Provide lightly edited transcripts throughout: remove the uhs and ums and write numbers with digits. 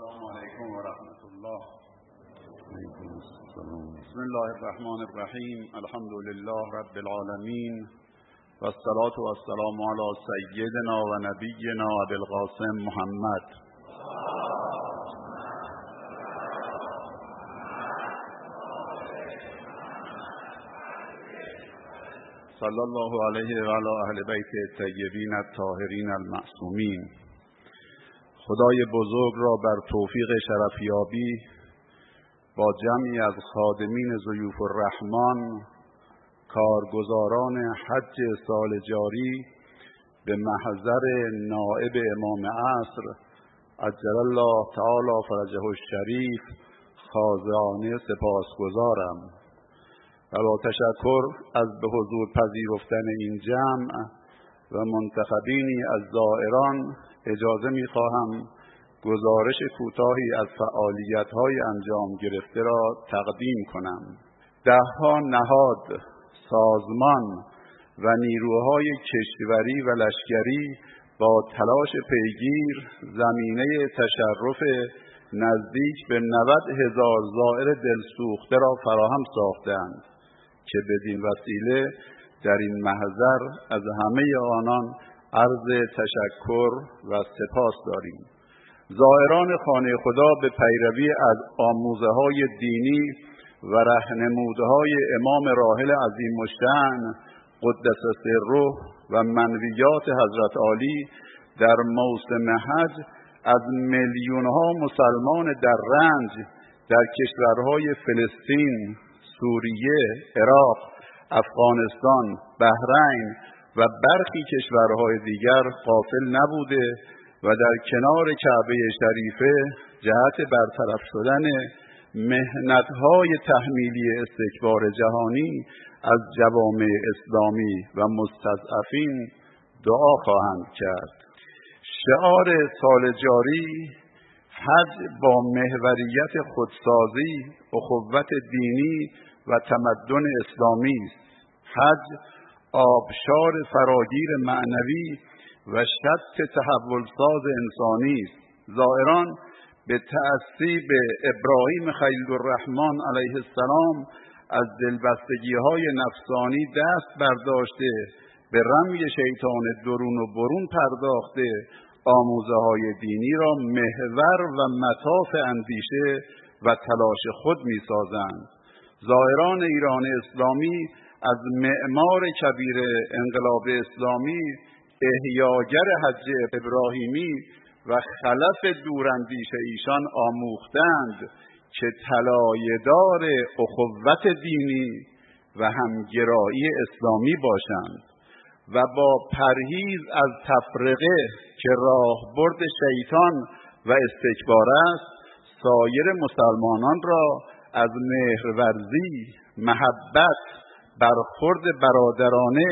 السلام علیکم و رحمت الله. بسم الله الرحمن الرحیم. الحمد لله رب العالمین و الصلاة و السلام علی سیدنا و نبینا ابی القاسم محمد. صلی الله علیه و علی اهل بیت الطیبین الطاهرین المعصومین. خدای بزرگ را بر توفیق شرفیابی با جمعی از خادمین ضیوف الرحمن کارگزاران حج سال جاری به محضر نائب امام عصر عجل الله تعالی فرجه الشریف خاضعانه سپاسگزارم و با تشکر از به حضور پذیرفتن این جمع و منتخبینی از زائران اجازه می‌خواهم گزارش کوتاهی از فعالیت‌های انجام گرفته را تقدیم کنم. ده‌ها نهاد، سازمان و نیروهای کشوری و لشکری با تلاش پیگیر زمینه تشرف نزدیک به 90,000 زائر دلسوخته را فراهم ساختند که بدین وسیله در این محضر از همه آنان عرض تشکر و سپاس داریم. زائران خانه خدا به پیروی از آموزه‌های دینی و راهنمودهای امام راحل عظیم الشأن قدس سره و منویات حضرت عالی در موسم حج از میلیون‌ها مسلمان در رنج در کشورهای فلسطین، سوریه، عراق، افغانستان، بحرین و برخی کشورهای دیگر غافل نبوده و در کنار کعبه شریفه جهت برطرف شدن محنت‌های تحمیلی استکبار جهانی از جوامع اسلامی و مستضعفین دعا خواهند کرد. شعار سال جاری حج با محوریت خودسازی، اخوت دینی و تمدن اسلامی است. حج آبشار فراگیر معنوی و شط تحولساز انسانی است. زائران به تأسی به ابراهیم خلیل الرحمن علیه السلام از دلبستگی‌های نفسانی دست برداشته، به رمی شیطان درون و برون پرداخته، آموزه‌های دینی را محور و مطاف اندیشه و تلاش خود می‌سازند. زائران ایران اسلامی از معمار کبیر انقلاب اسلامی، احیاگر حج ابراهیمی و خلف دوراندیش ایشان آموختند که طلایه‌دار اخوت دینی و همگرایی اسلامی باشند و با پرهیز از تفرقه که راهبرد شیطان و استکبار است، سایر مسلمانان را از مهرورزی، محبت، برخورد برادرانه،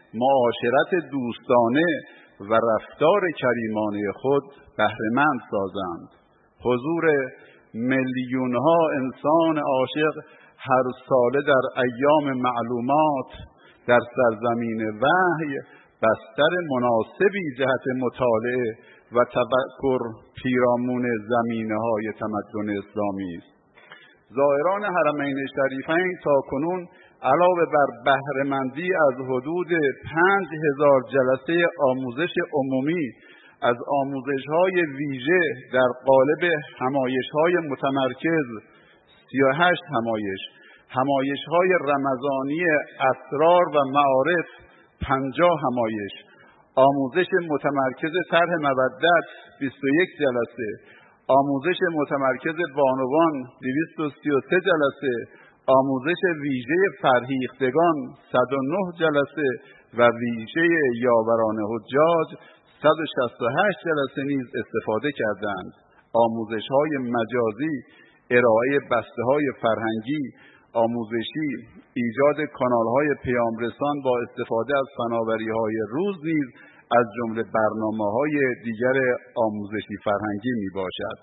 معاشرت دوستانه و رفتار کریمانه خود بهره‌مند سازند. حضور میلیون‌ها انسان عاشق هر ساله در ایام معلومات در سرزمین وحی بستر مناسبی جهت مطالعه و تفکر پیرامون زمینه‌های تمدن اسلامی است. زائران حرمین شریفین تاکنون علاوه بر بهره‌مندی از حدود 5,000 جلسه آموزش عمومی از آموزش‌های ویژه در قالب همایش‌های متمرکز 38 همایش‌های رمضانی اسرار و معارف 50 همایش، آموزش متمرکز طرح مودت 21 جلسه، آموزش متمرکز بانوان 233 جلسه، آموزش ویژه فرهیختگان 109 جلسه و ویژه یاوران حجاج 168 جلسه نیز استفاده کردند. آموزش‌های مجازی، ارائه بسته‌های فرهنگی، آموزشی، ایجاد کانال‌های پیامرسان با استفاده از فناوری‌های روز نیز از جمله برنامه‌های دیگر آموزشی فرهنگی میباشد.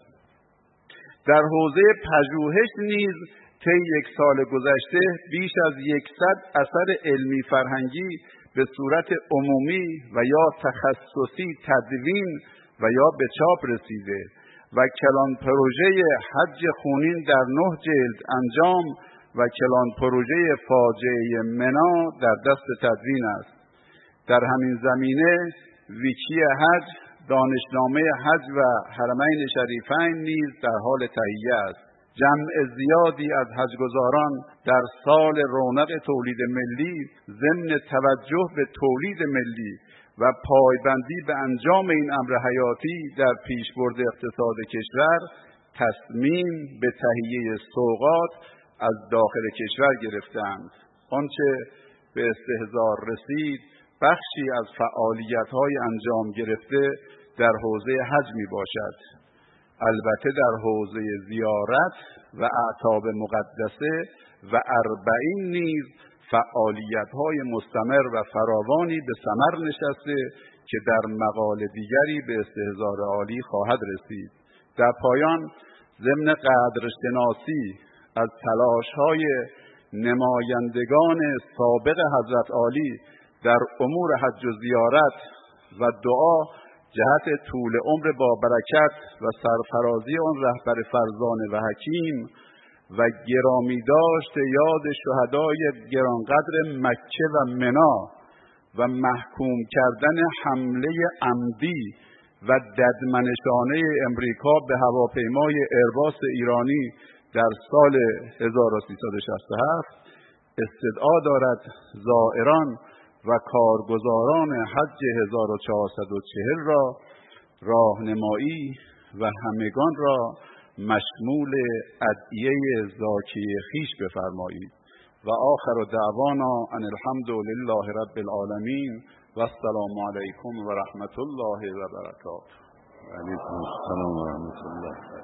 در حوزه پژوهش نیز طی یک سال گذشته بیش از 100 اثر علمی فرهنگی به صورت عمومی و یا تخصصی تدوین و یا به چاپ رسیده و کلان پروژه حج خونین در 9 جلد انجام و کلان پروژه فاجعه منا در دست تدوین است. در همین زمینه ویکی حج، دانشنامه حج و حرمین شریفین نیز در حال تهیه است. جمع زیادی از حجگزاران در سال رونق تولید ملی ضمن توجه به تولید ملی و پایبندی به انجام این امر حیاتی در پیشبرد اقتصاد کشور تصمیم به تهیه سوغات از داخل کشور گرفتند. آنچه به استحضار رسید بخشی از فعالیت‌های انجام گرفته در حوزه حج می باشد. البته در حوزه زیارت و اعتاب مقدسه و اربعین نیز فعالیت‌های مستمر و فراوانی به ثمر نشسته که در مقال دیگری به استحضار عالی خواهد رسید. در پایان ضمن قدرشناسی از تلاش‌های نمایندگان سابق حضرت عالی در امور حج و زیارت و دعا جهت طول عمر با برکت و سرفرازی آن رهبر فرزانه و حکیم و گرامی داشت یاد شهدای گرانقدر مکه و منا و محکوم کردن حمله عمدی و ددمنشانه امریکا به هواپیمای ایرباس ایرانی در سال 1367 استدعا دارد زائران و کارگزاران حج 1440 را راهنمایی و همگان را مشمول ادعیه زاکی خویش بفرمایید و آخر دعوانا ان الحمد لله رب العالمین و السلام علیکم و رحمت الله و برکاته. علیکم السلام و رحمت الله.